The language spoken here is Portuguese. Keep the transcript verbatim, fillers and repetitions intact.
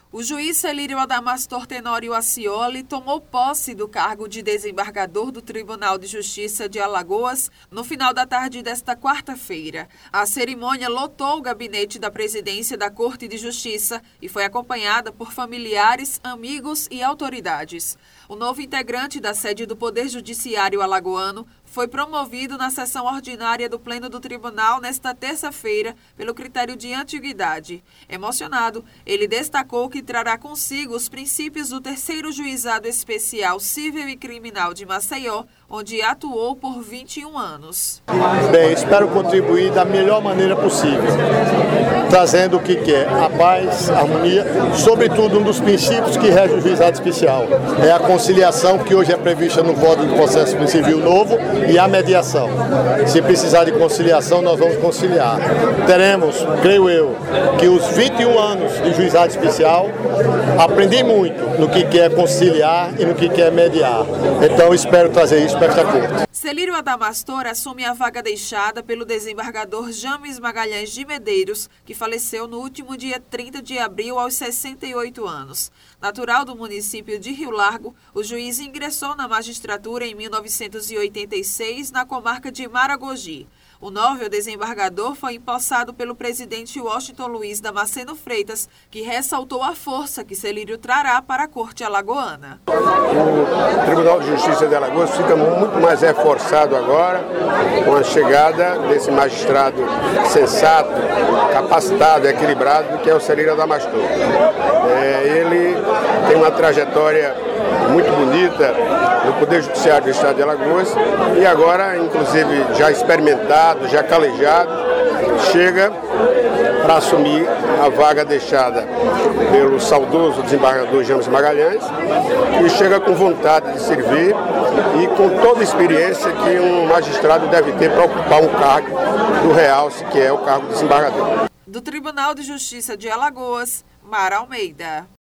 O juiz Celírio Adamastor Tenório Acioli tomou posse do cargo de desembargador do Tribunal de Justiça de Alagoas no final da tarde desta quarta-feira. A cerimônia lotou o gabinete da presidência da Corte de Justiça e foi acompanhada por familiares, amigos e autoridades. O novo integrante da sede do Poder Judiciário alagoano foi promovido na sessão ordinária do Pleno do Tribunal nesta terça-feira pelo critério de antiguidade. Emocionado, ele destacou que trará consigo os princípios do terceiro Juizado Especial Cível e Criminal de Maceió, onde atuou por vinte e um anos. Bem, espero contribuir da melhor maneira possível, trazendo o que quer, a paz, a harmonia, sobretudo um dos princípios que rege o Juizado Especial. É a conciliação que hoje é prevista no Código de Processo Civil novo e a mediação. Se precisar de conciliação, nós vamos conciliar. Teremos, creio eu, que os vinte e um anos de Juizado Especial, aprendi muito no que quer conciliar e no que quer mediar. Então, espero trazer isso para esta corte. Celírio Adamastor assume a vaga deixada pelo desembargador James Magalhães de Medeiros, que faleceu no último dia trinta de abril aos sessenta e oito anos. Natural do município de Rio Largo, o juiz ingressou na magistratura em mil novecentos e oitenta e seis, na comarca de Maragogi. O novo desembargador foi empossado pelo presidente Washington Luiz Damasceno Freitas, que ressaltou a força que Celírio trará para a Corte Alagoana. O Tribunal de Justiça de Alagoas fica muito mais reforçado agora com a chegada desse magistrado sensato, capacitado, equilibrado, que é o Celírio Adamastor. É, ele tem uma trajetória muito bonita no Poder Judiciário do Estado de Alagoas e agora, inclusive, já experimentado, já calejado, chega para assumir a vaga deixada pelo saudoso desembargador James Magalhães e chega com vontade de servir e com toda a experiência que um magistrado deve ter para ocupar um cargo do realce, que é o cargo de desembargador. Do Tribunal de Justiça de Alagoas, Mara Almeida.